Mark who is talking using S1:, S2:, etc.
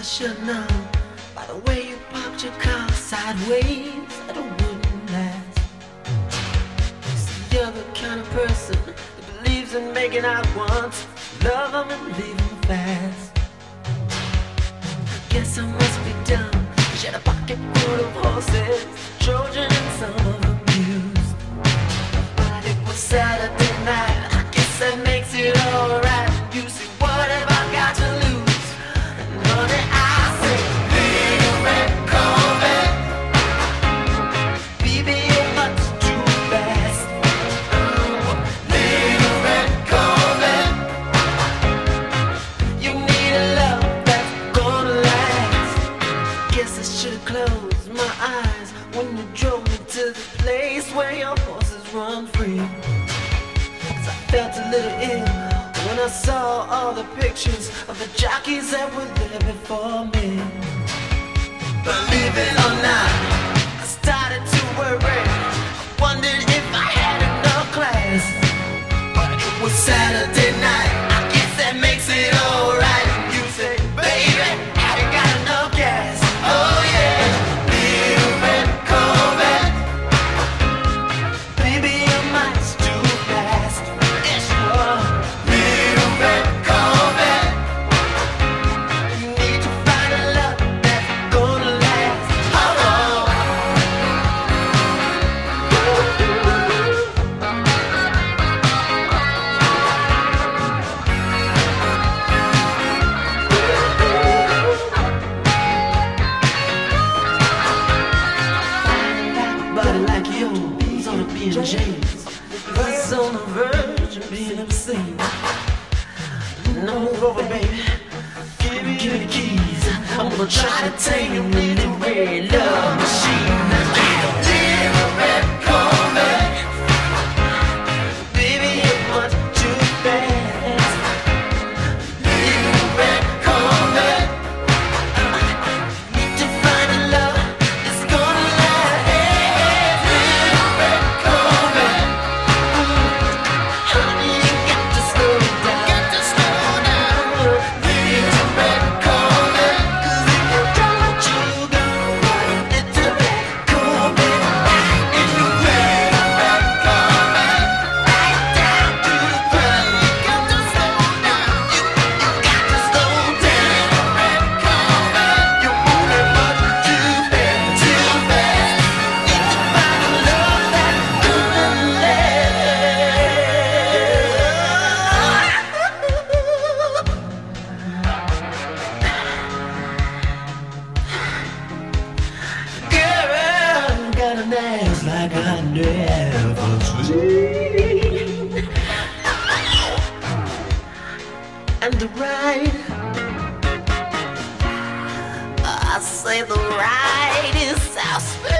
S1: should know by the way you parked your car sideways that it wouldn't last. See, you're the kind of person that believes in making out once, love them and leave them fast. Guess I must be dumb. She had a pocket full of horses, Trojan and some of them used. But it was Saturday night, I guess that makes it alright. You see, what have I got to lose? And honey, I say, little red Corvette, baby, you're much too fast. Little red Corvette, you need a love that's gonna last. Guess I should've closed my eyes when you drove me to the place where your horses run free. 'Cause I felt a little ill when I saw all the pictures of the jockeys that were there before me. Believe it or not, I started to worry. I wondered if I had enough class. But it was Saturday night, I guess that makes it alright. You say, baby, I ain't got enough gas. Oh yeah, little red Corvette, baby, you're much too fast. Yes, you are. Little red Corvette, you need to find a love that's gonna last. Oh, oh. Body like yours on a B&J's, was on the verge of being obscene. No over, baby, give me the keys. I'm gonna try to take you in the red love machine. Little red Corvette, baby, you're much too fast. Little red Corvette, need to find a love that's gonna last. Little red Corvette, honey, you got to slow down. Little red Corvette, 'cause if you don't, you gonna run. Little red Corvette, in the red Corvette, right down to the ground. You got to slow down. You got to slow down. Red Corvette, you're moving much too fast, too fast. Need to find a love that's gonna Girl, got an ass like I never seen. And the ride, I say the ride is so smooth.